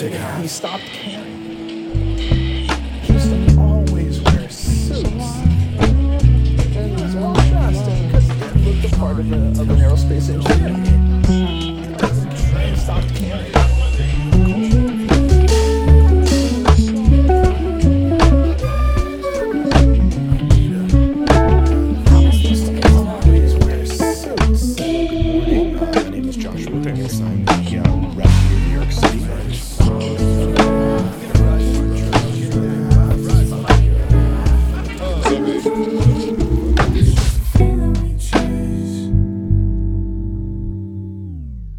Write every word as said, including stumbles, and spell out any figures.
Take it out. He stopped caring. He used to always wear suits. And he was well dressed because he looked the part of, a, of an aerospace engineer.